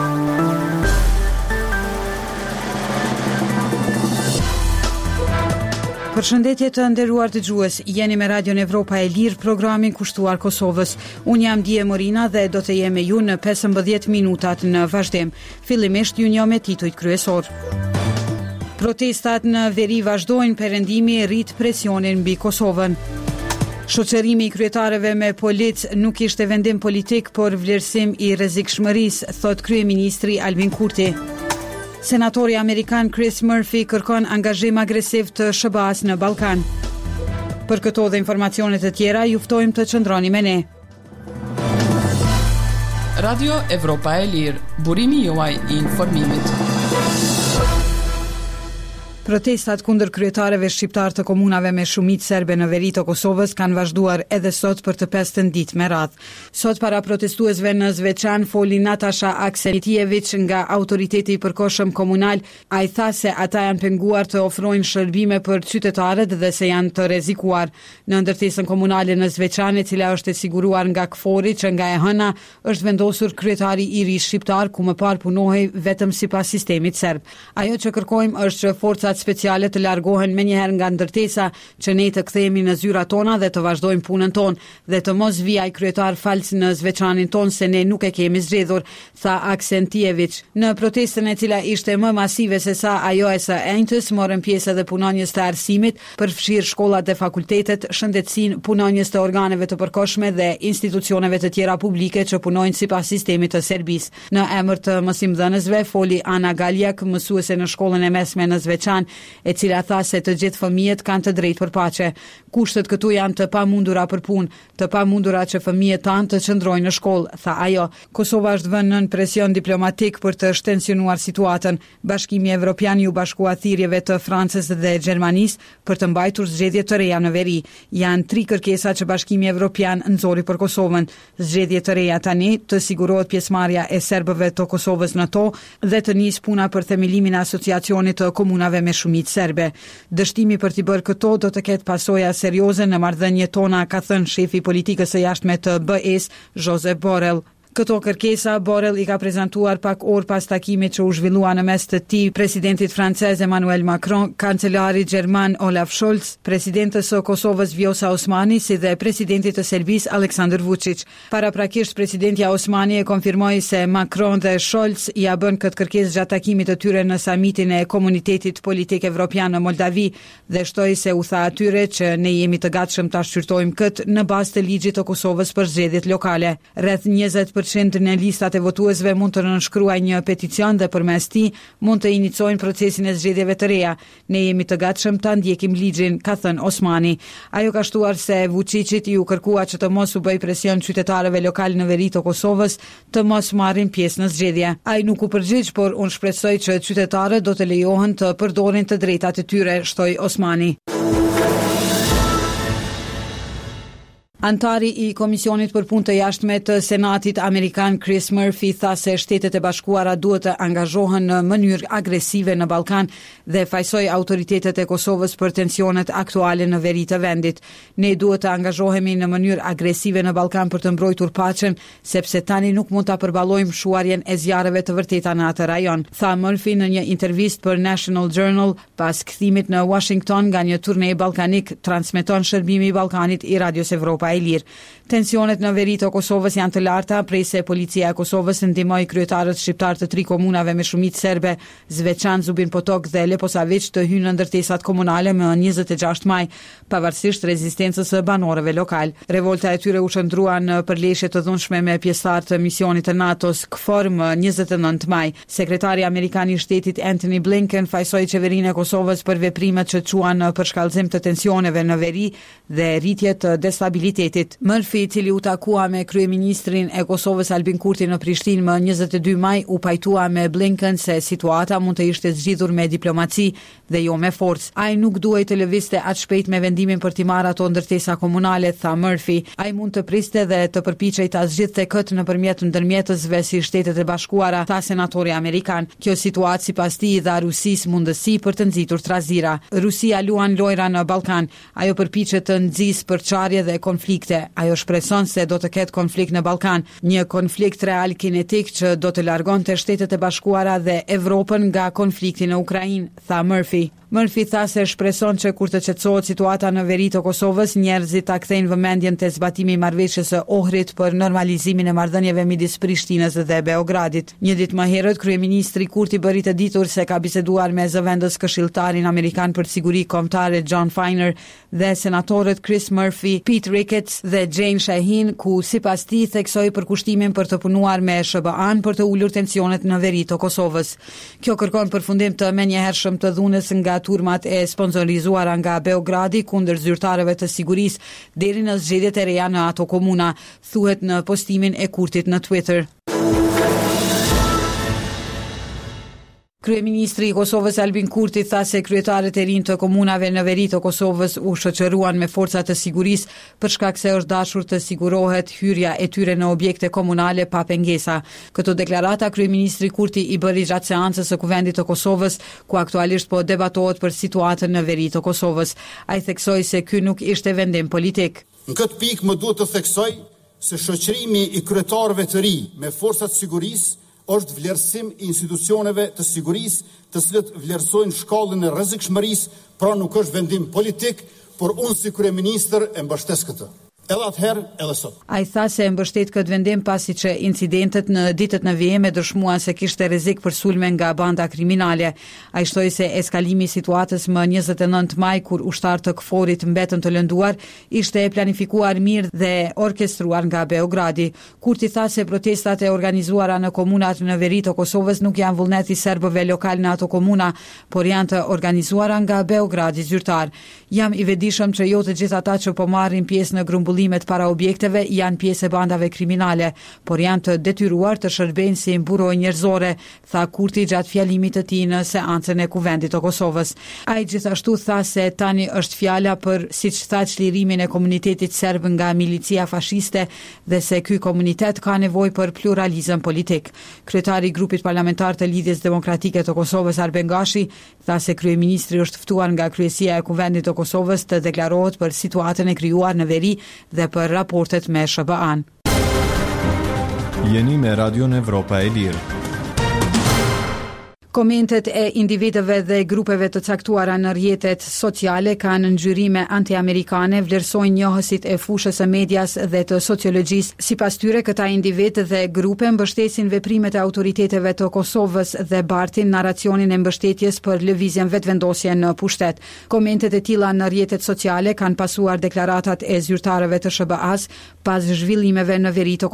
Përshëndetje të nderuar dëgjues, jeni me Radion Evropa e Lirë, programin kushtuar Kosovës. Unë jam Dije Morina dhe do të jem me ju në 15 minutat në vazhdim. Fillimisht ju njoh me titujt kryesor. Protestat në veri vazhdojnë, perëndimi rrit presionin mbi Kosovën. Shoqërimi i kryetarëve me polic nuk ishte vendim politik, por vlerësim i rrezikshmërisë, thot kryeministri Albin Kurti. Senatori Amerikan Chris Murphy kërkon angazhim agresiv të SBA-s në Ballkan. Për këto dhe informacionet e tjera, ju ftojmë të qëndroni me ne. Radio Evropa e Lirë, burimi juaj i informimit. Protestat kundër kryetarëve shqiptar të komunave me shumicë serbe në veri të Kosovës kanë vazhduar edhe sot për të 5 ditë me radhë. Sot para protestuesve në Zveçan foli Natasha Akselitjević nga autoriteti i përkohshëm komunal. Ai tha se ata janë penguar të ofrojnë shërbime për qytetarët dhe se janë të rrezikuar. Në ndërtesën komunale në Zveçan, e cila është e siguruar nga KFOR-i që nga e hëna është vendosur kryetari i ri shqiptar, ku më parë punohej vetëm sipas sistemit serb. Ajo që kërkojmë është që forcat speciale të largohen menjëherë nga ndërtesa, që ne të kthehemi në zyrat tona dhe të vazhdojmë punën tonë dhe të mos vijaj kryetar falc në Zveçanin tonë se ne nuk e kemi zgjedhur, tha Akselitjević. Në protestën, e cila ishte më masive se sa ajo e së enjtës, morën pjesë edhe punonjës të arsimit, përfshirë shkollat dhe fakultetet, shëndetësinë, punonjës të organeve të përkohshme dhe institucioneve të tjera publike që punojnë sipas sistemit të Serbisë. Në emër të mësimdhënësve foli Ana Galjak, mësuese në shkollën e mesme në Zveçan, e cila tha se të gjithë fëmijët kanë të drejtë për paqe. Kushtet këtu janë të pamundura për punë, të pamundura që fëmijët tanë të qëndrojnë në shkollë, tha ajo. Kosova është vënë nën presion diplomatik për të shtensionuar situatën. Bashkimi Evropian ju bashkua thirrjeve të Francës dhe Gjermanisë për të mbajtur zgjedhje të reja në veri. Janë 3 kërkesa që Bashkimi Evropian nxori për Kosovën: zgjedhje të reja tani, të sigurohet pjesëmarrja e serbëve të Kosovës në to dhe të nisë puna për themelimin e asociacionit të komunave me shumicë serbe. Dështimi për t'i bërë këto do të ketë pasoja serioze në marrëdhëniet tona, ka thënë shefi politikës së jashtme të BE-s, Josep Borrell. Këto kërkesa Borrell i ka prezantuar pak orë pas takimit që u zhvillua në mes të tij presidentit francez Emmanuel Macron, kancelarit gjerman Olaf Scholz, presidentës së Kosovës Vjosa Osmani, si dhe presidentit të Serbisë Aleksandar Vučić. Paraprakisht presidentja Osmani e konfirmoi se Macron dhe Scholz ja bën këtë kërkesë gjatë takimit të tyre në samitin e Komunitetit Politik Evropian në Moldavi dhe shtoi se u tha atyre që ne jemi të gatshëm ta shqyrtojmë këtë në bazë të ligjit të Kosovës për zgjedhjet lokale. Rreth 20% në listat e votuesve mund të nënshkruajnë një peticion dhe përmes tij mund të inicojnë procesin e zgjedhjeve të reja. Ne jemi të gatshëm ta ndjekim ligjin, ka thënë Osmani. Ajo ka shtuar se Vučićit i u kërkua që të mos u bëj presion qytetarëve lokal në veri të Kosovës të mos marrin pjesë në zgjedhje. Ai nuk u përgjigj, por unë shpresoj që qytetarët do të lejohen të përdorin të drejtat e tyre, shtoi Osmani. Antari i Komisionit për Punë të Jashtme të Senatit Amerikan Chris Murphy tha se Shtetet e Bashkuara duhet të angazhohen në mënyrë agresive në Ballkan dhe fajsoi autoritetet e Kosovës për tensionet aktuale në veri të vendit. Ne duhet të angazhohemi në mënyrë agresive në Ballkan për të mbrojtur paqen, sepse tani nuk mund ta përballojmë shuarjen e zjarreve të vërteta në atë rajon, tha Murphy në një intervistë për National Journal pas kthimit në Washington nga një turne ballkanik, transmeton shërbimi i Ballkanit i Radios Evropa e Lirë. Tensionet në veri të Kosovës janë të larta, prej se policia e Kosovës ndihmoi kryetarët shqiptar të 3 komunave me shumicë serbe, Zveçan, Zubin Potok dhe Leposavić, të hynë në ndërtesat komunale më 26 maj, pavarësisht rezistencës së banorëve lokal. Revolta e tyre u shndrua në përleshje të dhunshme me pjesëtar të misionit të NATO-s KFOR më 29 maj. Sekretari amerikan i shtetit Antony Blinken fajsoi qeverinë e Kosovës për veprimet që quan për shkallëzim të tensioneve në veri dhe rritje të destabilitetit. Murphy, i cili u takua me kryeministrin e Kosovës Albin Kurti në Prishtinë më 22 maj, u pajtua me Blinken se situata mund të ishte zgjidhur me diplomaci dhe jo me forcë. Ai nuk duhej të lëvizte aq shpejt me vendimin për t'i marrë ato ndërtesa komunale, tha Murphy. Ai mund të priste dhe të përpiqej ta zgjidhte këtë nëpërmjet ndërmjetësve si Shtetet e Bashkuara, tha senatori amerikan. Kjo situatë sipas tij dha Rusisë mundësi për të nxitur trazira. Rusia luan lojra në Ballkan. Ajo përpiqet të nxjisë përçarje dhe konflikte konflikte. Ajo shpreson se do të ketë konflikt në Ballkan, një konflikt real kinetik që do të largonte Shtetet e Bashkuara dhe Evropën nga konflikti në Ukrainë, tha Murphy. Murphy tha se shpreson që kur të qetësohet situata në veri të Kosovës, njerëzit ta kthejnë vëmendjen te zbatimi i marrëveshjes së Ohrit për normalizimin e marrëdhënieve midis Prishtinës dhe Beogradit. Një ditë më herët, kryeministri Kurti bëri të ditur se ka biseduar me zëvendës këshilltarin amerikan për siguri kombëtare John Feiner dhe senatorët Chris Murphy, Pete Ricketts dhe Jane Shaheen, ku sipas tij theksoi përkushtimin për të punuar me SBA-n për të ulur tensionet në veri të Kosovës. Kjo kërkon përfundim të menjëhershëm të dhunës nga turmat e sponsorizuara nga Beogradi kundër zyrtarëve të sigurisë deri në zgjedhjet e reja në ato komuna, thuhet në postimin e Kurtit në Twitter. Kryeministri i Kosovës Albin Kurti tha se kryetarët e rinj të komunave në veri të Kosovës u shoqëruan me forcat të sigurisë për shkak se është dashur të sigurohet hyrja e tyre në objekte komunale pa pengesa. Këtë deklarata kryeministri Kurti i bëri gjatë seancës së Kuvendit të Kosovës, ku aktualisht po debatohet për situatën në veri të Kosovës. Ai theksoi se ky nuk ishte vendim politik. Në këtë pikë më duhet të theksoj se shoqërimi i kryetarëve të rinj me forcat sigurisë është vlerësim i institucioneve të sigurisë, të cilët vlerësojnë shkallën e rrezikshmërisë, pra nuk është vendim politik, por unë si kryeministër e mbështes këtë. Edhe atëherë, edhe sot. Ai tha se e mbështet këtë vendim pasi që incidentet në ditët në vijim e dëshmuan se kishte rrezik për sulme nga banda kriminale. Ai shtoi se eskalimi i situatës më 29 maj, kur ushtarë të KFOR-it mbetën të lënduar, ishte planifikuar mirë dhe orkestruar nga Beogradi. Kurti tha se protestat e organizuara në komunat në veri të Kosovës nuk janë vullnet i serbëve lokal në ato komuna, por janë të organizuara nga Beogradi zyrtar. Jam i vetëdijshëm që jo të gjithë ata që po marrin pjesë në grumbullimet para objekteve janë pjesë e bandave kriminale, por janë të detyruar të shërbejnë si mburoj njerëzore, tha Kurti gjatë fjalimit të tij në seancën e Kuvendit të Kosovës. Ai gjithashtu tha se tani është fjala për, siç tha, çlirimin e komunitetit serb nga milicia fashiste dhe se ky komunitet ka nevojë për pluralizëm politik. Kryetari i grupit parlamentar të Lidhjes Demokratike të Kosovës Arben Gashi tha se kryeministri është ftuar nga kryesia e Kuvendit të Kosovës të deklarohet për situatën e krijuar në veri dhe për raportet me SBA-n. Jeni me Radion Evropa e Lirë. Komentet e individëve dhe grupeve të caktuara në rrjetet sociale kanë ngjyrime anti-amerikane, vlerësojnë njohësit e fushës së medias dhe të sociologjisë. Sipas tyre, këta individ dhe grupe mbështesin veprimet e autoriteteve të Kosovës dhe bartin narracionin e mbështetjes për lëvizjen vetëvendosje në pushtet. Komentet e tilla në rrjetet sociale kanë pasuar deklaratat e zyrtarëve të SBA-s pas zhvillimeve në veri të